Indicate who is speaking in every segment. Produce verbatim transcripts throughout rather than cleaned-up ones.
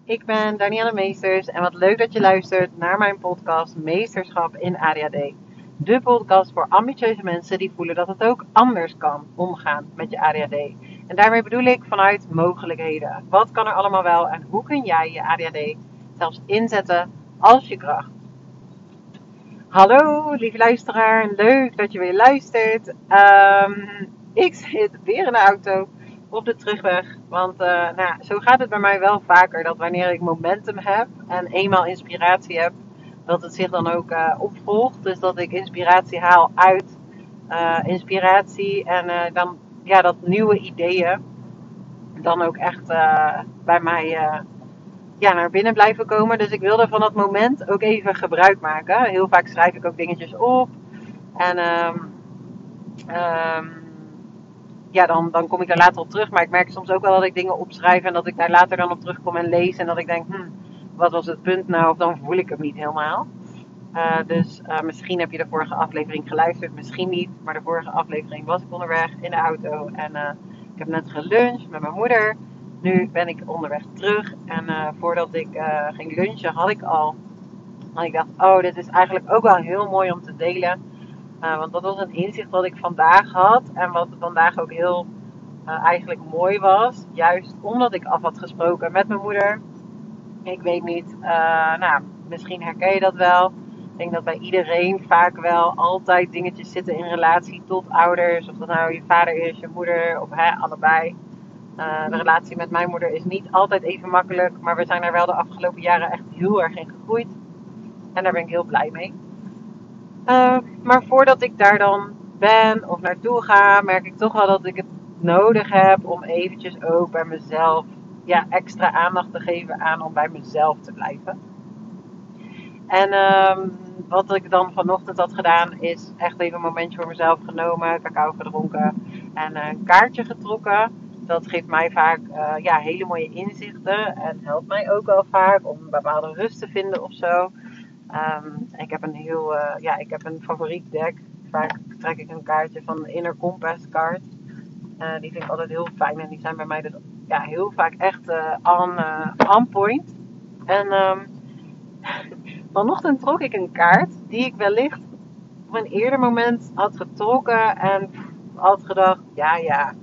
Speaker 1: Ik ben Danielle Meesters en wat leuk dat je luistert naar mijn podcast Meesterschap in A D H D. De podcast voor ambitieuze mensen die voelen dat het ook anders kan omgaan met je A D H D. En daarmee bedoel ik vanuit mogelijkheden. Wat kan er allemaal wel en hoe kun jij je A D H D zelfs inzetten als je kracht? Hallo lieve luisteraar, leuk dat je weer luistert. Um, ik zit weer in de auto op de terugweg. Want uh, nou, zo gaat het bij mij wel vaker. Dat wanneer ik momentum heb en eenmaal inspiratie heb, dat het zich dan ook uh, opvolgt. Dus dat ik inspiratie haal uit uh, inspiratie. En uh, dan ja, dat nieuwe ideeën dan ook echt uh, bij mij uh, ja, naar binnen blijven komen. Dus ik wilde van dat moment ook even gebruik maken. Heel vaak schrijf ik ook dingetjes op. En um, um, ja, dan, dan kom ik daar later op terug. Maar ik merk soms ook wel dat ik dingen opschrijf en dat ik daar later dan op terugkom en lees. En dat ik denk, hm, wat was het punt nou? Of dan voel ik het niet helemaal. Uh, dus uh, misschien heb je de vorige aflevering geluisterd, misschien niet. Maar de vorige aflevering was ik onderweg in de auto. En uh, ik heb net geluncht met mijn moeder. Nu ben ik onderweg terug. En uh, voordat ik uh, ging lunchen had ik al... En ik dacht, oh, dit is eigenlijk ook wel heel mooi om te delen. Uh, want dat was een inzicht wat ik vandaag had. En wat vandaag ook heel uh, eigenlijk mooi was. Juist omdat ik af had gesproken met mijn moeder. Ik weet niet, uh, nou, misschien herken je dat wel. Ik denk dat bij iedereen vaak wel altijd dingetjes zitten in relatie tot ouders. Of dat nou je vader is, je moeder of hè, allebei. Uh, de relatie met mijn moeder is niet altijd even makkelijk. Maar we zijn er wel de afgelopen jaren echt heel erg in gegroeid. En daar ben ik heel blij mee. Uh, maar voordat ik daar dan ben of naartoe ga, merk ik toch wel dat ik het nodig heb om eventjes ook bij mezelf ja, extra aandacht te geven aan om bij mezelf te blijven. En um, wat ik dan vanochtend had gedaan is echt even een momentje voor mezelf genomen, cacao gedronken en een kaartje getrokken. Dat geeft mij vaak uh, ja, hele mooie inzichten en helpt mij ook wel vaak om een bepaalde rust te vinden of zo. Um, ik heb een heel, uh, ja, ik heb een favoriet deck. Vaak trek ik een kaartje van de Inner Compass kaart. Uh, die vind ik altijd heel fijn en die zijn bij mij dus ja, heel vaak echt uh, on, uh, on point. En um, vanochtend trok ik een kaart die ik wellicht op een eerder moment had getrokken en had gedacht, ja, ja.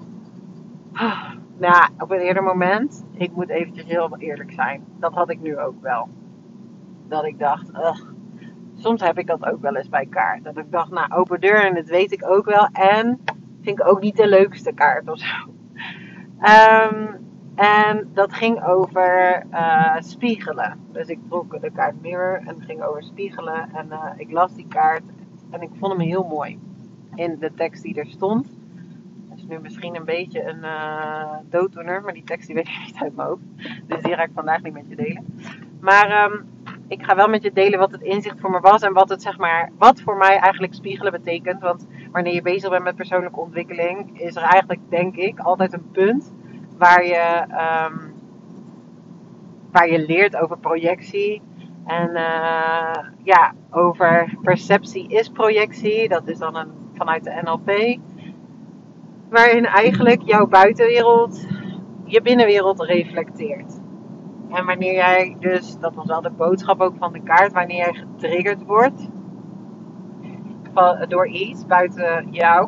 Speaker 1: Nou, op een eerder moment, ik moet eventjes heel eerlijk zijn, dat had ik nu ook wel. Dat ik dacht, ugh. Soms heb ik dat ook wel eens bij kaart. Dat ik dacht, nou, open deur en dat weet ik ook wel. En vind ik ook niet de leukste kaart of zo. Um, en dat ging over uh, spiegelen. Dus ik trok de kaart Mirror en het ging over spiegelen. En uh, ik las die kaart en ik vond hem heel mooi. In de tekst die er stond. Dat is nu misschien een beetje een uh, dooddoener. Maar die tekst die weet ik niet uit mijn hoofd. Dus die ga ik vandaag niet met je delen. Maar... Um, ik ga wel met je delen wat het inzicht voor me was en wat het zeg maar, wat voor mij eigenlijk spiegelen betekent. Want wanneer je bezig bent met persoonlijke ontwikkeling, is er eigenlijk, denk ik, altijd een punt waar je, um, waar je leert over projectie. En uh, ja, over perceptie is projectie. Dat is dan een, vanuit de N L P. Waarin eigenlijk jouw buitenwereld je binnenwereld reflecteert. En wanneer jij dus, dat was wel de boodschap ook van de kaart, wanneer jij getriggerd wordt van, door iets buiten jou,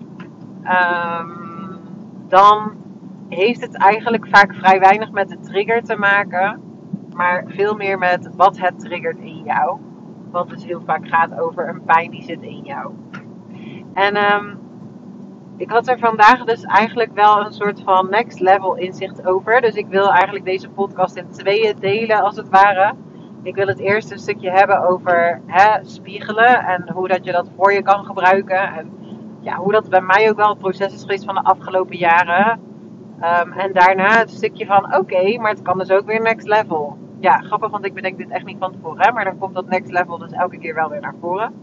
Speaker 1: um, dan heeft het eigenlijk vaak vrij weinig met de trigger te maken, maar veel meer met wat het triggert in jou. Wat dus heel vaak gaat over een pijn die zit in jou. En um, ik had er vandaag dus eigenlijk wel een soort van next level inzicht over. Dus ik wil eigenlijk deze podcast in tweeën delen als het ware. Ik wil het eerst een stukje hebben over hè, spiegelen en hoe dat je dat voor je kan gebruiken. En ja, hoe dat bij mij ook wel het proces is geweest van de afgelopen jaren. Um, en daarna het stukje van oké, okay, maar het kan dus ook weer next level. Ja, grappig, want ik bedenk dit echt niet van tevoren. Hè, maar dan komt dat next level dus elke keer wel weer naar voren.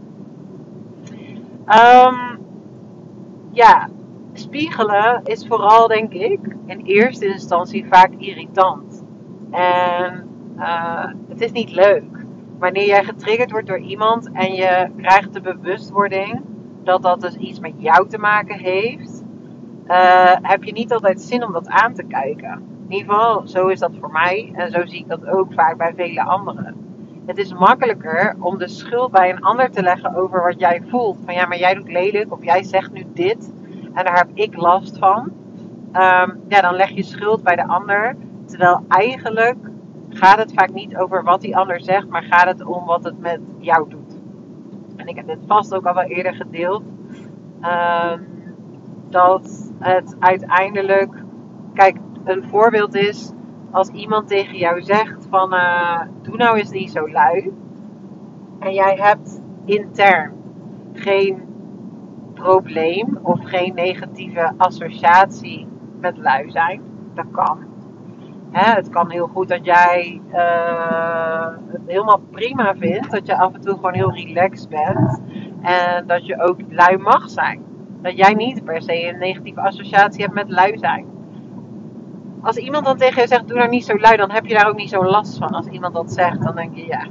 Speaker 1: Um, Ja, spiegelen is vooral, denk ik, in eerste instantie vaak irritant. En uh, het is niet leuk. Wanneer jij getriggerd wordt door iemand en je krijgt de bewustwording dat dat dus iets met jou te maken heeft, uh, heb je niet altijd zin om dat aan te kijken. In ieder geval, zo is dat voor mij. En zo zie ik dat ook vaak bij vele anderen. Het is makkelijker om de schuld bij een ander te leggen over wat jij voelt. Van ja, maar jij doet lelijk. Of jij zegt nu dit. En daar heb ik last van. Um, ja, dan leg je schuld bij de ander. Terwijl eigenlijk gaat het vaak niet over wat die ander zegt. Maar gaat het om wat het met jou doet. En ik heb dit vast ook al wel eerder gedeeld. Um, dat het uiteindelijk... Kijk, een voorbeeld is... Als iemand tegen jou zegt van... Uh, doe nou eens niet zo lui. En jij hebt intern geen probleem... Of geen negatieve associatie met lui zijn. Dat kan. Hè, het kan heel goed dat jij uh, het helemaal prima vindt. Dat je af en toe gewoon heel relaxed bent. En dat je ook lui mag zijn. Dat jij niet per se een negatieve associatie hebt met lui zijn. Als iemand dan tegen je zegt, doe nou niet zo lui, dan heb je daar ook niet zo last van. Als iemand dat zegt, dan denk je, ja,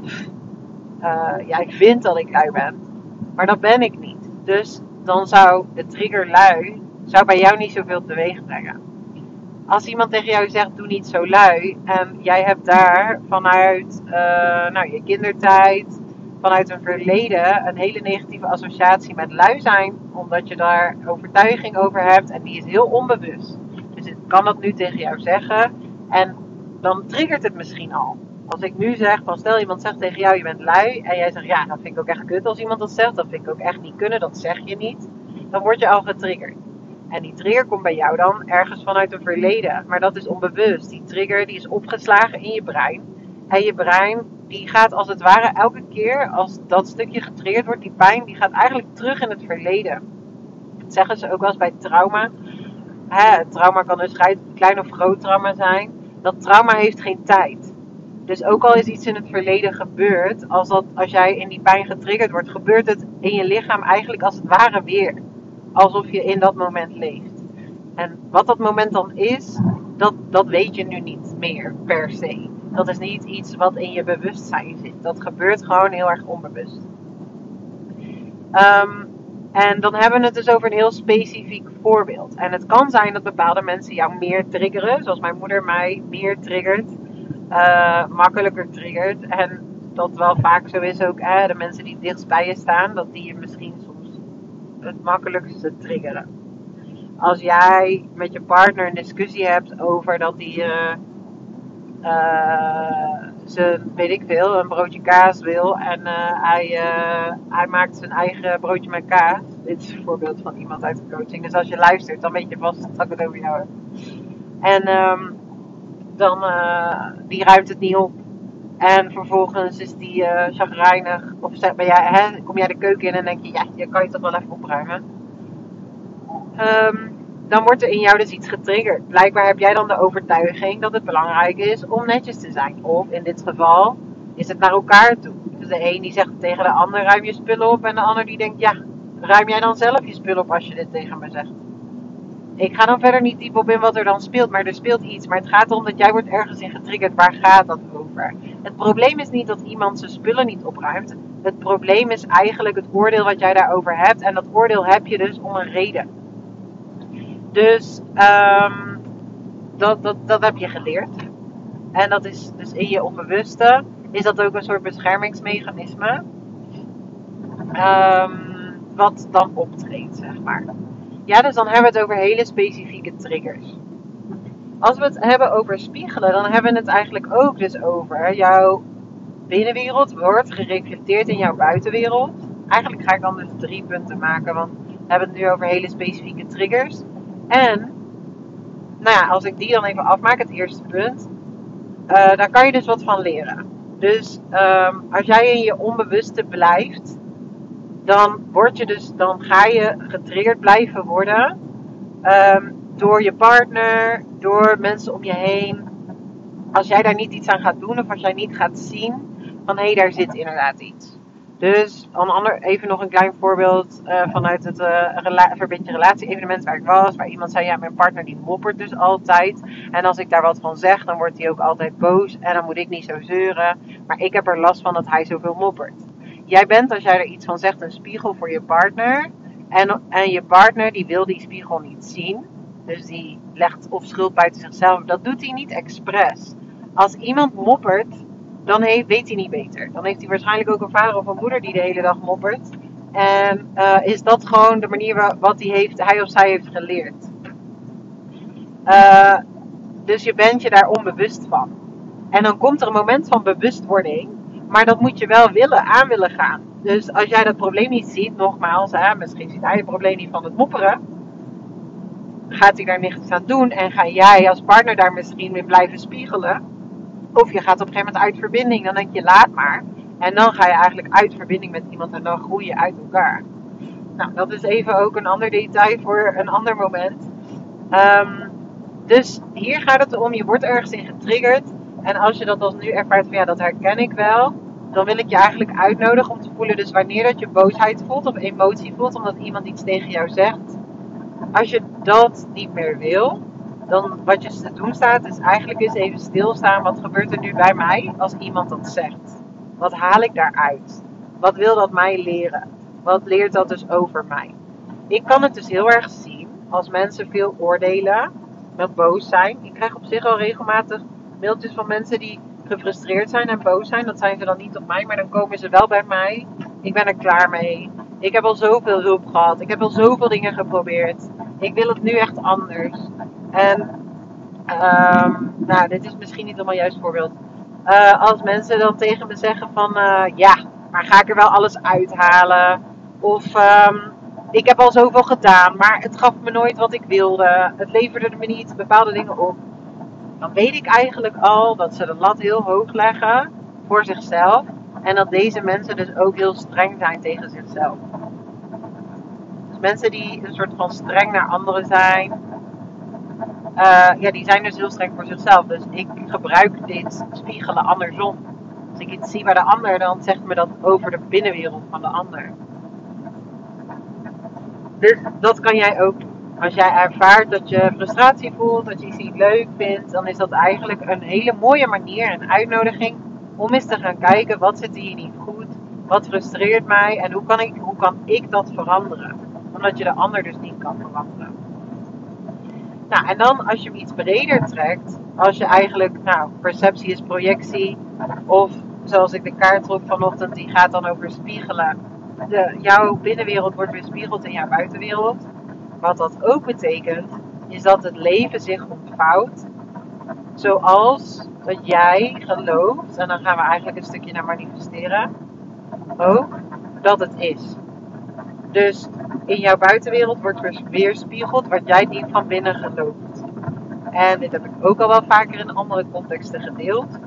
Speaker 1: uh, ja, ik vind dat ik lui ben. Maar dat ben ik niet. Dus dan zou de trigger lui, zou bij jou niet zoveel teweeg brengen. Als iemand tegen jou zegt, doe niet zo lui. En jij hebt daar vanuit uh, nou, je kindertijd, vanuit een verleden, een hele negatieve associatie met lui zijn. Omdat je daar overtuiging over hebt en die is heel onbewust. Dus ik kan dat nu tegen jou zeggen. En dan triggert het misschien al. Als ik nu zeg, van stel iemand zegt tegen jou, je bent lui. En jij zegt, ja, dat vind ik ook echt kut als iemand dat zegt. Dat vind ik ook echt niet kunnen, dat zeg je niet. Dan word je al getriggerd. En die trigger komt bij jou dan ergens vanuit een verleden. Maar dat is onbewust. Die trigger die is opgeslagen in je brein. En je brein die gaat als het ware elke keer als dat stukje getriggerd wordt, die pijn, die gaat eigenlijk terug in het verleden. Dat zeggen ze ook wel eens bij trauma. Hè, trauma kan dus klein of groot trauma zijn. Dat trauma heeft geen tijd. Dus ook al is iets in het verleden gebeurd, als, dat, als jij in die pijn getriggerd wordt, gebeurt het in je lichaam eigenlijk als het ware weer. Alsof je in dat moment leeft. En wat dat moment dan is, dat, dat weet je nu niet meer per se. Dat is niet iets wat in je bewustzijn zit. Dat gebeurt gewoon heel erg onbewust. Um, en dan hebben we het dus over een heel specifiek voorbeeld. En het kan zijn dat bepaalde mensen jou meer triggeren. Zoals mijn moeder mij meer triggert. Uh, makkelijker triggert. En dat wel vaak zo is ook. Hè, de mensen die dichtst bij je staan. Dat die je misschien soms het makkelijkste triggeren. Als jij met je partner een discussie hebt over dat die... Uh, Uh, ze, weet ik veel, een broodje kaas wil en uh, hij, uh, hij maakt zijn eigen broodje met kaas. Dit is een voorbeeld van iemand uit de coaching. Dus als je luistert, dan weet je vast dat ik het over jou heb. En um, dan, uh, die ruimt het niet op. En vervolgens is die uh, chagrijnig. Of zeg, ben jij, hè, kom jij de keuken in en denk je, ja, je kan je toch wel even opruimen. Um, Dan wordt er in jou dus iets getriggerd. Blijkbaar heb jij dan de overtuiging dat het belangrijk is om netjes te zijn. Of in dit geval is het naar elkaar toe. Dus de een die zegt tegen de ander, ruim je spullen op. En de ander die denkt, ja, ruim jij dan zelf je spullen op als je dit tegen me zegt. Ik ga dan verder niet diep op in wat er dan speelt. Maar er speelt iets. Maar het gaat erom dat jij wordt ergens in getriggerd. Waar gaat dat over? Het probleem is niet dat iemand zijn spullen niet opruimt. Het probleem is eigenlijk het oordeel wat jij daarover hebt. En dat oordeel heb je dus om een reden. Dus um, dat, dat, dat heb je geleerd. En dat is dus in je onbewuste. Is dat ook een soort beschermingsmechanisme. Um, wat dan optreedt, zeg maar. Ja, dus dan hebben we het over hele specifieke triggers. Als we het hebben over spiegelen, dan hebben we het eigenlijk ook dus over jouw binnenwereld wordt gereflecteerd in jouw buitenwereld. Eigenlijk ga ik dan dus drie punten maken, want we hebben het nu over hele specifieke triggers. En, nou ja, als ik die dan even afmaak, het eerste punt, uh, daar kan je dus wat van leren. Dus um, als jij in je onbewuste blijft, dan word je dus, dan ga je getriggerd blijven worden um, door je partner, door mensen om je heen. Als jij daar niet iets aan gaat doen of als jij niet gaat zien van hé, hey, daar zit inderdaad iets. Dus een ander, even nog een klein voorbeeld uh, vanuit het uh, rela- verbind je relatie evenement waar ik was. Waar iemand zei, ja, mijn partner die moppert dus altijd. En als ik daar wat van zeg, dan wordt hij ook altijd boos. En dan moet ik niet zo zeuren. Maar ik heb er last van dat hij zoveel moppert. Jij bent, als jij er iets van zegt, een spiegel voor je partner. En, en je partner die wil die spiegel niet zien. Want hé, hey, daar zit inderdaad iets. Dus een ander, even nog een klein voorbeeld uh, vanuit het uh, verbind je relatie evenement waar ik was. Waar iemand zei, ja, mijn partner die moppert dus altijd. En als ik daar wat van zeg, dan wordt hij ook altijd boos. En dan moet ik niet zo zeuren. Maar ik heb er last van dat hij zoveel moppert. Jij bent, als jij er iets van zegt, een spiegel voor je partner. En, en je partner die wil die spiegel niet zien. Dus die legt of schuld buiten zichzelf. Dat doet hij niet expres. Als iemand moppert, dan heeft, weet hij niet beter. Dan heeft hij waarschijnlijk ook een vader of een moeder die de hele dag moppert. En uh, is dat gewoon de manier waar, wat hij, heeft, hij of zij heeft geleerd. Uh, dus je bent je daar onbewust van. En dan komt er een moment van bewustwording. Maar dat moet je wel willen, aan willen gaan. Dus als jij dat probleem niet ziet, nogmaals, hè, misschien ziet hij het probleem niet van het mopperen. Gaat hij daar niks aan doen en ga jij als partner daar misschien mee blijven spiegelen. Of je gaat op een gegeven moment uit verbinding, dan denk je laat maar. En dan ga je eigenlijk uit verbinding met iemand en dan groei je uit elkaar. Nou, dat is even ook een ander detail voor een ander moment. Um, dus hier gaat het om, je wordt ergens in getriggerd. En als je dat als nu ervaart van ja, dat herken ik wel. Dan wil ik je eigenlijk uitnodigen om te voelen. Dus wanneer dat je boosheid voelt of emotie voelt, omdat iemand iets tegen jou zegt. Als je dat niet meer wil, dan wat je te doen staat is eigenlijk eens even stilstaan. Wat gebeurt er nu bij mij als iemand dat zegt? Wat haal ik daaruit? Wat wil dat mij leren? Wat leert dat dus over mij? Ik kan het dus heel erg zien als mensen veel oordelen, met boos zijn. Ik krijg op zich al regelmatig mailtjes van mensen die gefrustreerd zijn en boos zijn. Dat zijn ze dan niet op mij, maar dan komen ze wel bij mij. Ik ben er klaar mee. Ik heb al zoveel hulp gehad. Ik heb al zoveel dingen geprobeerd. Ik wil het nu echt anders. En, um, nou, dit is misschien niet helemaal juist voorbeeld. Uh, als mensen dan tegen me zeggen van, uh, ja, maar ga ik er wel alles uithalen? Of, um, ik heb al zoveel gedaan, maar het gaf me nooit wat ik wilde. Het leverde me niet bepaalde dingen op. Dan weet ik eigenlijk al dat ze de lat heel hoog leggen voor zichzelf. En dat deze mensen dus ook heel streng zijn tegen zichzelf. Dus mensen die een soort van streng naar anderen zijn. Uh, ja, die zijn dus heel streng voor zichzelf. Dus ik gebruik dit spiegelen andersom. Als ik iets zie bij de ander, dan zegt me dat over de binnenwereld van de ander. Dus dat kan jij ook doen. Als jij ervaart dat je frustratie voelt, dat je iets niet leuk vindt, dan is dat eigenlijk een hele mooie manier, een uitnodiging om eens te gaan kijken wat zit hier niet goed, wat frustreert mij en hoe kan ik, hoe kan ik dat veranderen. Omdat je de ander dus niet kan veranderen. Nou, en dan als je hem iets breder trekt, als je eigenlijk, nou, perceptie is projectie, of zoals ik de kaart trok vanochtend, die gaat dan over spiegelen. De, jouw binnenwereld wordt weerspiegeld in jouw buitenwereld. Wat dat ook betekent, is dat het leven zich ontvouwt zoals dat jij gelooft, en dan gaan we eigenlijk een stukje naar manifesteren, ook dat het is. Dus in jouw buitenwereld wordt weerspiegeld wat jij diep van binnen gelooft. En dit heb ik ook al wel vaker in andere contexten gedeeld.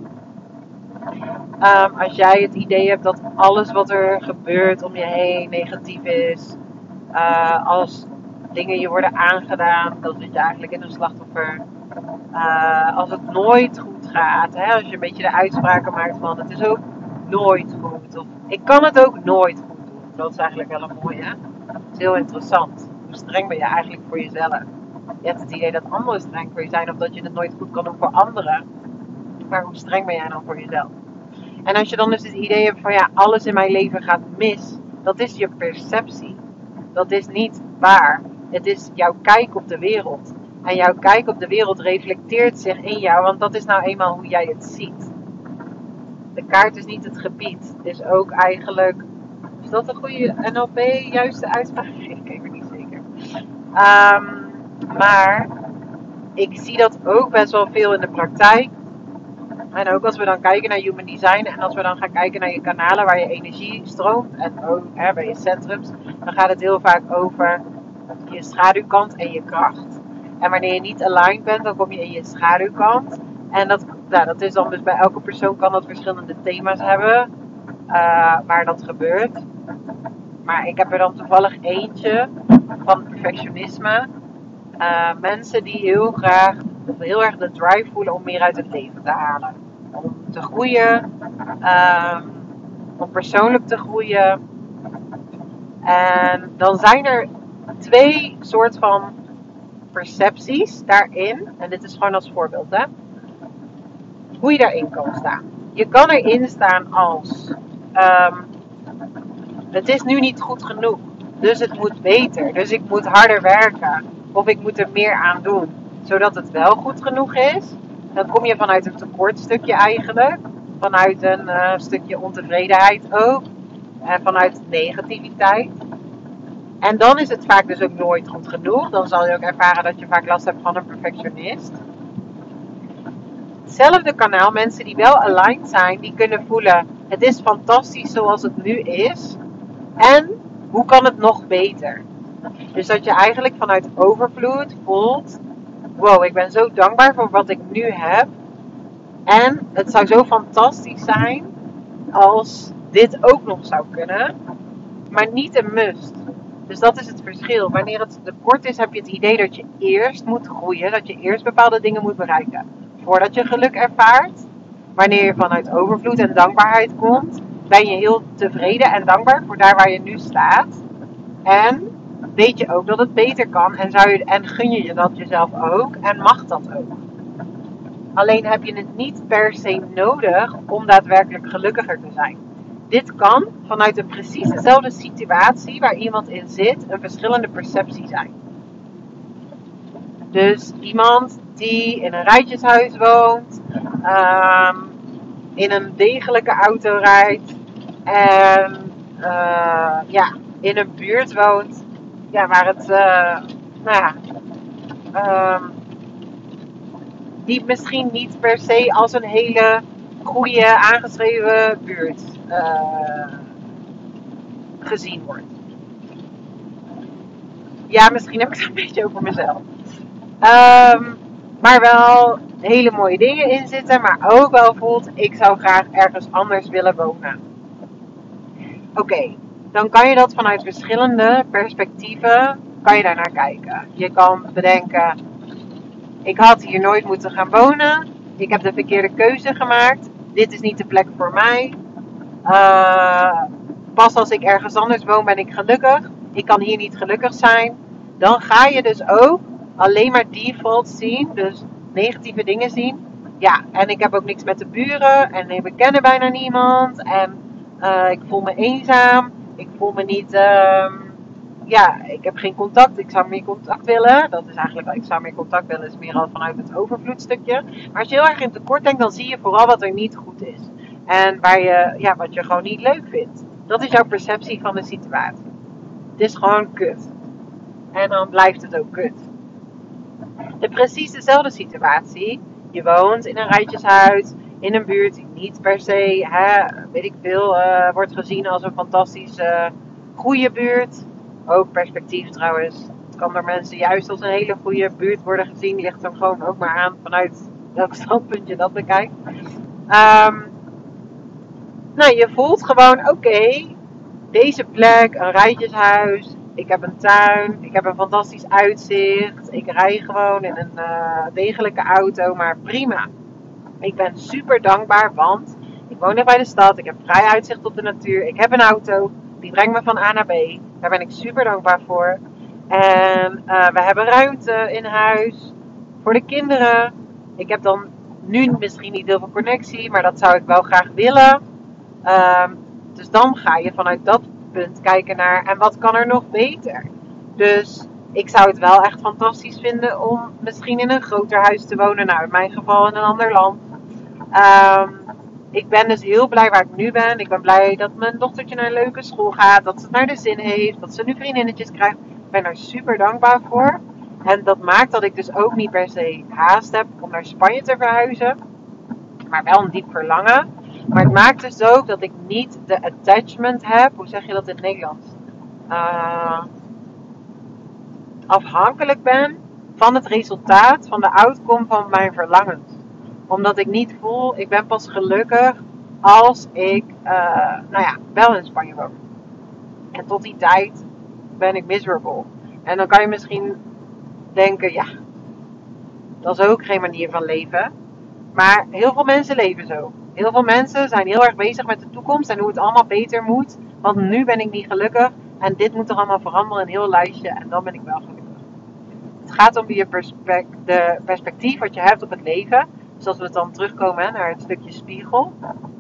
Speaker 1: Um, als jij het idee hebt dat alles wat er gebeurt om je heen negatief is, uh, als dingen je worden aangedaan, dan zit je eigenlijk in een slachtoffer. Uh, als het nooit goed gaat, hè, als je een beetje de uitspraken maakt van het is ook nooit goed. Of ik kan het ook nooit goed doen. Dat is eigenlijk wel een mooie. Hè? Dat is heel interessant. Hoe streng ben je eigenlijk voor jezelf? Je hebt het idee dat anderen streng voor je zijn of dat je het nooit goed kan doen voor anderen. Maar hoe streng ben jij dan voor jezelf? En als je dan dus het idee hebt van ja, alles in mijn leven gaat mis. Dat is je perceptie. Dat is niet waar. Het is jouw kijk op de wereld. En jouw kijk op de wereld reflecteert zich in jou. Want dat is nou eenmaal hoe jij het ziet. De kaart is niet het gebied. Het is ook eigenlijk... Is dat een goede N L P juiste uitspraak? Ik weet niet zeker. Um, maar ik zie dat ook best wel veel in de praktijk. En ook als we dan kijken naar human design en als we dan gaan kijken naar je kanalen waar je energie stroomt en ook hè, bij je centrums, dan gaat het heel vaak over je schaduwkant en je kracht. En wanneer je niet aligned bent, dan kom je in je schaduwkant. En dat, nou, dat is dan dus bij elke persoon kan dat verschillende thema's hebben uh, waar dat gebeurt. Maar ik heb er dan toevallig eentje van perfectionisme. Uh, mensen die heel graag of heel erg de drive voelen om meer uit het leven te halen. Om te groeien. Um, om persoonlijk te groeien. En dan zijn er twee soort van percepties daarin. En dit is gewoon als voorbeeld. Hè? Hoe je daarin kan staan. Je kan erin staan als... Um, het is nu niet goed genoeg. Dus het moet beter. Dus ik moet harder werken. Of ik moet er meer aan doen, zodat het wel goed genoeg is. Dan kom je vanuit een tekortstukje eigenlijk. Vanuit een uh, stukje ontevredenheid ook. En vanuit negativiteit. En dan is het vaak dus ook nooit goed genoeg. Dan zal je ook ervaren dat je vaak last hebt van een perfectionist. Hetzelfde kanaal, mensen die wel aligned zijn, die kunnen voelen: het is fantastisch zoals het nu is. En hoe kan het nog beter? Dus dat je eigenlijk vanuit overvloed voelt: wow, ik ben zo dankbaar voor wat ik nu heb. En het zou zo fantastisch zijn als dit ook nog zou kunnen. Maar niet een must. Dus dat is het verschil. Wanneer het tekort is, heb je het idee dat je eerst moet groeien. Dat je eerst bepaalde dingen moet bereiken. Voordat je geluk ervaart. Wanneer je vanuit overvloed en dankbaarheid komt, ben je heel tevreden en dankbaar voor daar waar je nu staat. En weet je ook dat het beter kan. En, zou je, en gun je je dat jezelf ook. En mag dat ook. Alleen heb je het niet per se nodig om daadwerkelijk gelukkiger te zijn. Dit kan vanuit een precies dezelfde situatie waar iemand in zit een verschillende perceptie zijn. Dus iemand die in een rijtjeshuis woont, um, in een degelijke auto rijdt en uh, ja, in een buurt woont, ja, waar het, uh, nou ja, um, die misschien niet per se als een hele goede aangeschreven buurt uh, gezien wordt. Ja, misschien heb ik het een beetje over mezelf. Um, maar wel hele mooie dingen in zitten, maar ook wel voelt: ik zou graag ergens anders willen wonen. Oké, okay, dan kan je dat vanuit verschillende perspectieven, kan je daar naar kijken. Je kan bedenken: ik had hier nooit moeten gaan wonen. Ik heb de verkeerde keuze gemaakt. Dit is niet de plek voor mij. Uh, pas als ik ergens anders woon ben ik gelukkig. Ik kan hier niet gelukkig zijn. Dan ga je dus ook alleen maar default zien. Dus negatieve dingen zien. Ja, en ik heb ook niks met de buren. En we kennen bijna niemand. En uh, ik voel me eenzaam. Ik voel me niet... Uh, ja, ik heb geen contact. Ik zou meer contact willen. Dat is eigenlijk wat ik zou meer contact willen. Is meer al vanuit het overvloedstukje. Maar als je heel erg in tekort denkt, dan zie je vooral wat er niet goed is. En waar je, ja, wat je gewoon niet leuk vindt. Dat is jouw perceptie van de situatie. Het is gewoon kut. En dan blijft het ook kut. De precies dezelfde situatie. Je woont in een rijtjeshuis. In een buurt die niet per se, hè, weet ik veel, uh, wordt gezien als een fantastische, uh, goede buurt. Ook perspectief trouwens. Het kan door mensen juist als een hele goede buurt worden gezien. Ligt er gewoon ook maar aan vanuit welk standpunt je dat bekijkt. Um, nou, je voelt gewoon: oké, okay, deze plek, een rijtjeshuis. Ik heb een tuin. Ik heb een fantastisch uitzicht. Ik rij gewoon in een uh, degelijke auto. Maar prima. Ik ben super dankbaar, want ik woon er bij de stad. Ik heb vrij uitzicht op de natuur. Ik heb een auto. Die brengt me van A naar B. Daar ben ik super dankbaar voor. En uh, we hebben ruimte in huis. Voor de kinderen. Ik heb dan nu misschien niet heel veel connectie. Maar dat zou ik wel graag willen. Um, dus dan ga je vanuit dat punt kijken naar: en wat kan er nog beter? Dus ik zou het wel echt fantastisch vinden om misschien in een groter huis te wonen. Nou, in mijn geval in een ander land. Um, ik ben dus heel blij waar ik nu ben. Ik ben blij dat mijn dochtertje naar een leuke school gaat. Dat ze het naar de zin heeft. Dat ze nu vriendinnetjes krijgt. Ik ben er super dankbaar voor. En dat maakt dat ik dus ook niet per se haast heb om naar Spanje te verhuizen. Maar wel een diep verlangen. Maar het maakt dus ook dat ik niet de attachment heb. Hoe zeg je dat in het Nederlands? Uh, afhankelijk ben van het resultaat, van de outcome van mijn verlangens. Omdat ik niet voel, ik ben pas gelukkig als ik, uh, nou ja, wel in Spanje woon. En tot die tijd ben ik miserable. En dan kan je misschien denken: ja, dat is ook geen manier van leven. Maar heel veel mensen leven zo. Heel veel mensen zijn heel erg bezig met de toekomst en hoe het allemaal beter moet. Want nu ben ik niet gelukkig en dit moet er allemaal veranderen, een heel lijstje, en dan ben ik wel gelukkig. Het gaat om je perspect, de perspectief wat je hebt op het leven. Dus als we het dan terugkomen hè, naar het stukje spiegel.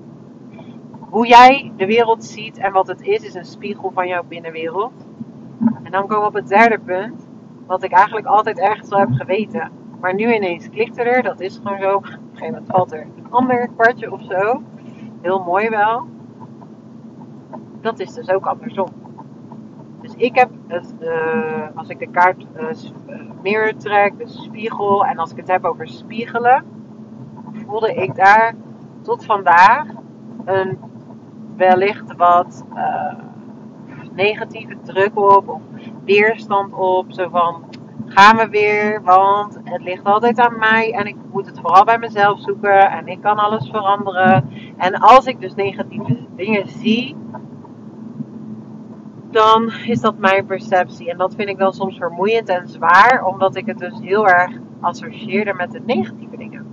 Speaker 1: Hoe jij de wereld ziet en wat het is, is een spiegel van jouw binnenwereld. En dan komen we op het derde punt. Wat ik eigenlijk altijd ergens wel heb geweten. Maar nu ineens klikte er, dat is gewoon zo. Op een gegeven moment valt er een ander kwartje of zo. Heel mooi wel. Dat is dus ook andersom. Dus ik heb het, uh, als ik de kaart uh, mirror trek, de spiegel, en als ik het heb over spiegelen, voelde ik daar tot vandaag een wellicht wat uh, negatieve druk op of weerstand op. Zo van, gaan we weer, want het ligt altijd aan mij en ik moet het vooral bij mezelf zoeken en ik kan alles veranderen. En als ik dus negatieve dingen zie, dan is dat mijn perceptie. En dat vind ik dan soms vermoeiend en zwaar, omdat ik het dus heel erg associeerde met de negatieve dingen.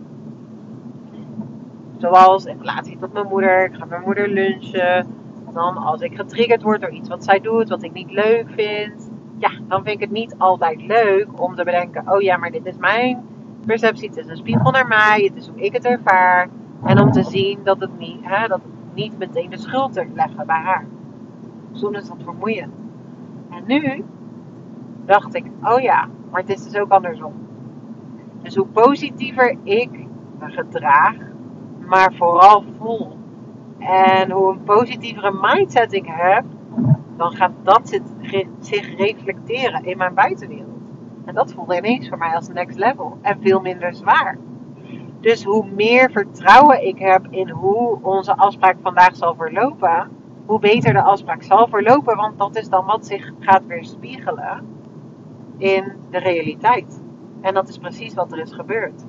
Speaker 1: Zoals in relatie tot mijn moeder. Ik ga met mijn moeder lunchen. Dan als ik getriggerd word door iets wat zij doet, wat ik niet leuk vind. Ja, dan vind ik het niet altijd leuk om te bedenken, oh ja, maar dit is mijn perceptie. Het is een spiegel naar mij. Het is hoe ik het ervaar. En om te zien dat het niet, hè, dat het niet meteen de schuld te leggen bij haar. Soms is dat vermoeiend. En nu dacht ik, oh ja, maar het is dus ook andersom. Dus hoe positiever ik me gedraag, maar vooral voel. En hoe een positievere mindset ik heb, dan gaat dat zich reflecteren in mijn buitenwereld. En dat voelde ineens voor mij als next level. En veel minder zwaar. Dus hoe meer vertrouwen ik heb in hoe onze afspraak vandaag zal verlopen, hoe beter de afspraak zal verlopen. Want dat is dan wat zich gaat weerspiegelen in de realiteit. En dat is precies wat er is gebeurd.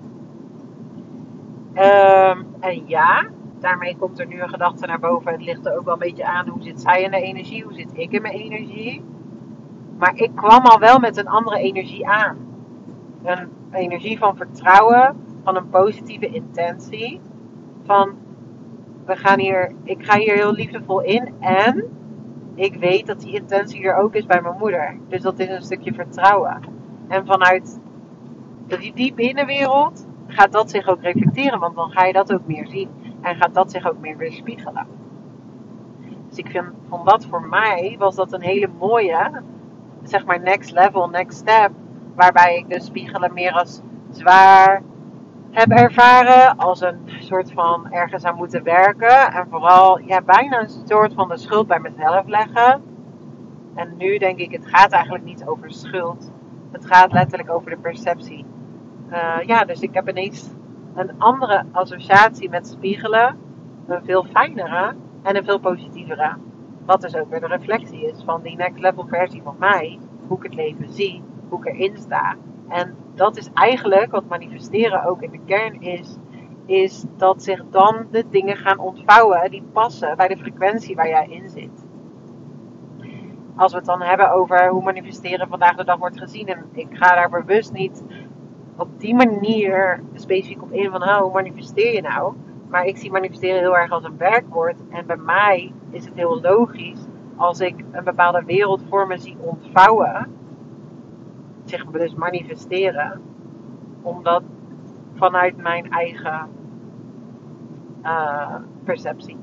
Speaker 1: Um, en ja, daarmee komt er nu een gedachte naar boven. Het ligt er ook wel een beetje aan, hoe zit zij in de energie? Hoe zit ik in mijn energie? Maar ik kwam al wel met een andere energie aan. Een energie van vertrouwen, van een positieve intentie. Van, we gaan hier, ik ga hier heel liefdevol in. En ik weet dat die intentie er ook is bij mijn moeder. Dus dat is een stukje vertrouwen. En vanuit die diep binnenwereld gaat dat zich ook reflecteren. Want dan ga je dat ook meer zien. En gaat dat zich ook meer weerspiegelen. Dus ik vind, van dat voor mij was dat een hele mooie, zeg maar next level, next step. Waarbij ik dus spiegelen meer als zwaar heb ervaren. Als een soort van ergens aan moeten werken. En vooral ja, bijna een soort van de schuld bij mezelf leggen. En nu denk ik, het gaat eigenlijk niet over schuld. Het gaat letterlijk over de perceptie. Uh, ja, dus ik heb ineens een andere associatie met spiegelen. Een veel fijnere en een veel positievere. Wat dus ook weer de reflectie is van die next level versie van mij. Hoe ik het leven zie, hoe ik erin sta. En dat is eigenlijk wat manifesteren ook in de kern is. Is dat zich dan de dingen gaan ontvouwen die passen bij de frequentie waar jij in zit. Als we het dan hebben over hoe manifesteren vandaag de dag wordt gezien. En ik ga daar bewust niet op die manier specifiek op in van oh, hoe manifesteer je nou? Maar ik zie manifesteren heel erg als een werkwoord. En bij mij is het heel logisch als ik een bepaalde wereld voor me zie ontvouwen. Zich dus manifesteren. Omdat vanuit mijn eigen uh, perceptie.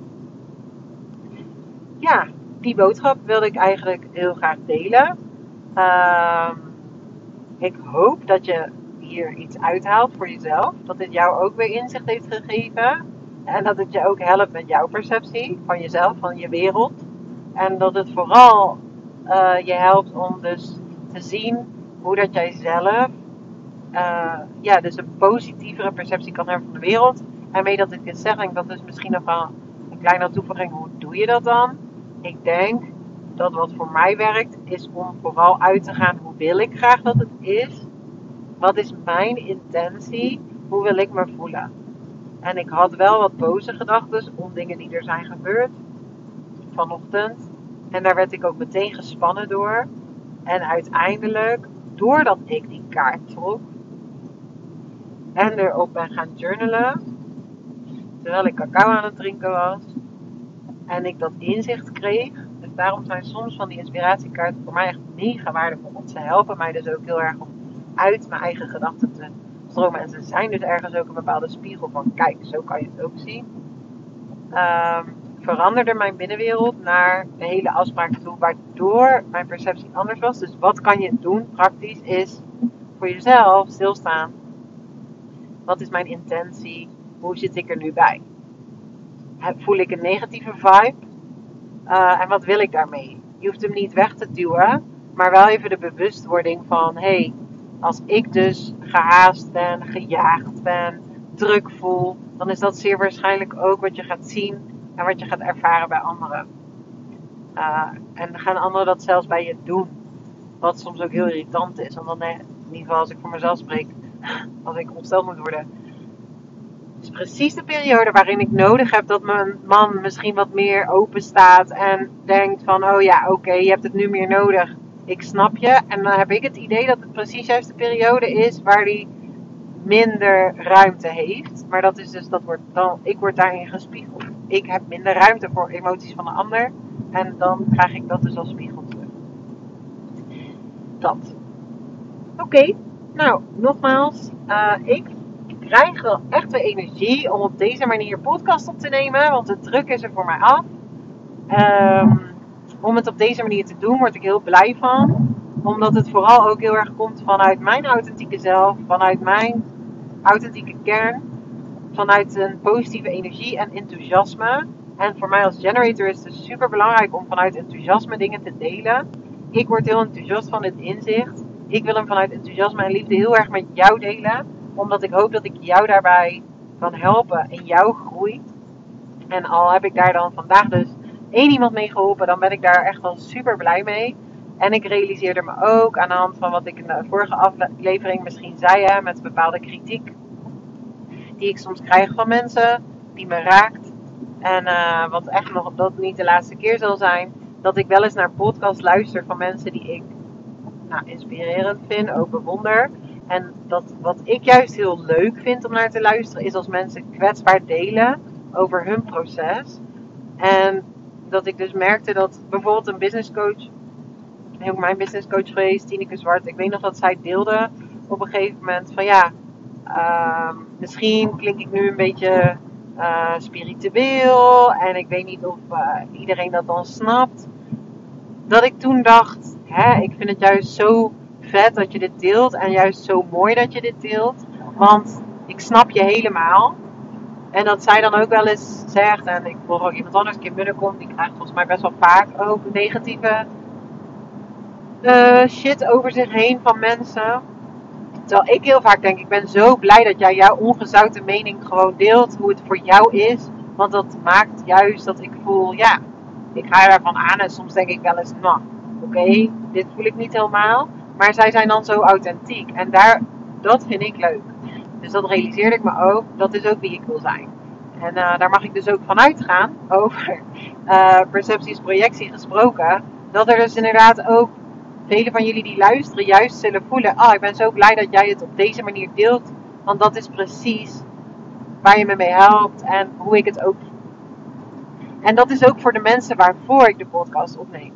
Speaker 1: Ja, die boodschap wilde ik eigenlijk heel graag delen. Uh, ik hoop dat je hier iets uithaalt voor jezelf. Dat dit jou ook weer inzicht heeft gegeven. En dat het je ook helpt met jouw perceptie van jezelf, van je wereld. En dat het vooral uh, je helpt om dus te zien hoe dat jij zelf uh, ja, dus een positievere perceptie kan hebben van de wereld. En mee dat ik dit zeg, denk dat is misschien nog wel een kleine toevoeging. Hoe doe je dat dan? Ik denk dat wat voor mij werkt, is om vooral uit te gaan. Hoe wil ik graag dat het is? Wat is mijn intentie? Hoe wil ik me voelen? En ik had wel wat boze gedachten om dingen die er zijn gebeurd vanochtend. En daar werd ik ook meteen gespannen door. En uiteindelijk, doordat ik die kaart trok en erop ben gaan journalen, terwijl ik cacao aan het drinken was en ik dat inzicht kreeg. Dus daarom zijn soms van die inspiratiekaarten voor mij echt mega waardevol. Want ze helpen mij dus ook heel erg om uit mijn eigen gedachten te stromen. En ze zijn dus ergens ook een bepaalde spiegel van kijk, zo kan je het ook zien. Um, veranderde mijn binnenwereld naar de hele afspraak toe, waardoor mijn perceptie anders was. Dus wat kan je doen praktisch is voor jezelf stilstaan. Wat is mijn intentie? Hoe zit ik er nu bij? Voel ik een negatieve vibe? Uh, en wat wil ik daarmee? Je hoeft hem niet weg te duwen, maar wel even de bewustwording van, hé, hey, als ik dus gehaast ben, gejaagd ben, druk voel, dan is dat zeer waarschijnlijk ook wat je gaat zien en wat je gaat ervaren bij anderen. Uh, en dan gaan anderen dat zelfs bij je doen, wat soms ook heel irritant is, want dan, in ieder geval als ik voor mezelf spreek, als ik ongesteld moet worden. Het is precies de periode waarin ik nodig heb dat mijn man misschien wat meer open staat en denkt van, oh ja, oké, okay, je hebt het nu meer nodig. Ik snap je. En dan heb ik het idee dat het precies juist de periode is waar hij minder ruimte heeft. Maar dat is dus, dat wordt dan, ik word daarin gespiegeld. Ik heb minder ruimte voor emoties van de ander. En dan krijg ik dat dus als spiegel terug. Dat. Oké, okay. Nou, nogmaals, uh, ik krijg wel echt weer energie om op deze manier podcast op te nemen. Want de druk is er voor mij af. Um, om het op deze manier te doen, word ik heel blij van. Omdat het vooral ook heel erg komt vanuit mijn authentieke zelf. Vanuit mijn authentieke kern. Vanuit een positieve energie en enthousiasme. En voor mij als generator is het dus super belangrijk om vanuit enthousiasme dingen te delen. Ik word heel enthousiast van dit inzicht. Ik wil hem vanuit enthousiasme en liefde heel erg met jou delen. Omdat ik hoop dat ik jou daarbij kan helpen in jouw groei. En al heb ik daar dan vandaag dus één iemand mee geholpen, dan ben ik daar echt wel super blij mee. En ik realiseerde me ook aan de hand van wat ik in de vorige aflevering misschien zei, hè, met bepaalde kritiek die ik soms krijg van mensen, die me raakt. En uh, wat echt nog dat niet de laatste keer zal zijn, dat ik wel eens naar podcasts luister van mensen die ik nou, inspirerend vind, ook bewonder. En dat, wat ik juist heel leuk vind om naar te luisteren, is als mensen kwetsbaar delen over hun proces. En dat ik dus merkte dat bijvoorbeeld een businesscoach, ook mijn businesscoach geweest, Tineke Zwart, ik weet nog dat zij deelde op een gegeven moment van ja, uh, misschien klink ik nu een beetje uh, spiritueel en ik weet niet of uh, iedereen dat dan snapt. Dat ik toen dacht, hè, ik vind het juist zo vet dat je dit deelt en juist zo mooi dat je dit deelt, want ik snap je helemaal. En dat zij dan ook wel eens zegt, en ik hoor ook iemand anders, Kim Munnekom, die krijgt volgens mij best wel vaak ook negatieve uh, shit over zich heen van mensen. Terwijl ik heel vaak denk, ik ben zo blij dat jij jouw ongezouten mening gewoon deelt, hoe het voor jou is. Want dat maakt juist dat ik voel, ja, ik ga ervan aan en soms denk ik wel eens, nou, oké, okay, dit voel ik niet helemaal. Maar zij zijn dan zo authentiek en daar, dat vind ik leuk. Dus dat realiseerde ik me ook, dat is ook wie ik wil zijn. En uh, daar mag ik dus ook van uitgaan, over uh, percepties, projectie gesproken, dat er dus inderdaad ook velen van jullie die luisteren juist zullen voelen, ah, ik ben zo blij dat jij het op deze manier deelt, want dat is precies waar je me mee helpt en hoe ik het ook doe. En dat is ook voor de mensen waarvoor ik de podcast opneem.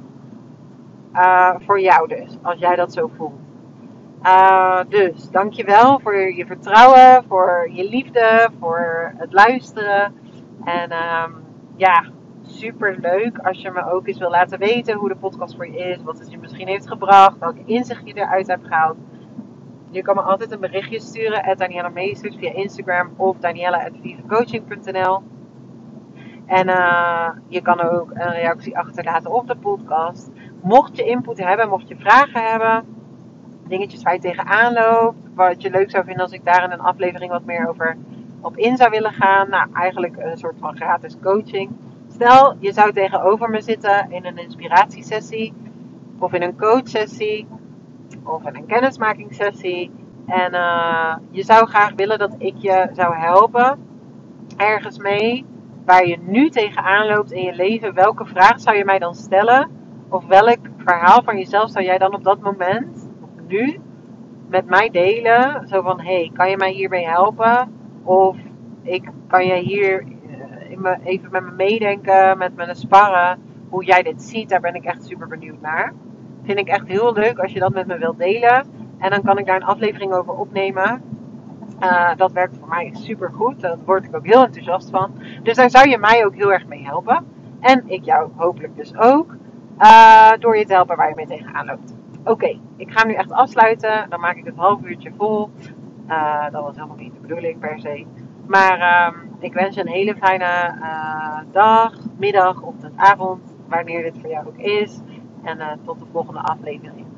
Speaker 1: Uh, voor jou dus, als jij dat zo voelt. Uh, dus, dankjewel voor je vertrouwen, voor je liefde, voor het luisteren. En um, ja, super leuk als je me ook eens wil laten weten hoe de podcast voor je is, wat het je misschien heeft gebracht, welke inzicht je eruit hebt gehaald. Je kan me altijd een berichtje sturen, at Daniella Meesters, via Instagram of daniella at vivecoaching punt n l. En uh, je kan ook een reactie achterlaten op de podcast. Mocht je input hebben, mocht je vragen hebben, dingetjes waar je tegenaan loopt, wat je leuk zou vinden als ik daar in een aflevering wat meer over op in zou willen gaan. Nou, eigenlijk een soort van gratis coaching. Stel, je zou tegenover me zitten in een inspiratiesessie, of in een coachsessie, of in een kennismakingssessie. En uh, je zou graag willen dat ik je zou helpen, ergens mee, waar je nu tegenaan loopt in je leven. Welke vraag zou je mij dan stellen? Of welk verhaal van jezelf zou jij dan op dat moment, of nu, met mij delen? Zo van, hey, kan je mij hierbij helpen? Of ik kan je hier uh, even met me meedenken, met me sparren, hoe jij dit ziet. Daar ben ik echt super benieuwd naar. Vind ik echt heel leuk als je dat met me wilt delen. En dan kan ik daar een aflevering over opnemen. Uh, dat werkt voor mij super goed. Daar word ik ook heel enthousiast van. Dus daar zou je mij ook heel erg mee helpen. En ik jou hopelijk dus ook. Uh, door je te helpen waar je mee tegenaan loopt. Oké, okay, ik ga hem nu echt afsluiten. Dan maak ik het half uurtje vol. Uh, dat was helemaal niet de bedoeling per se. Maar uh, ik wens je een hele fijne uh, dag, middag, ochtend, avond. Wanneer dit voor jou ook is. En uh, tot de volgende aflevering.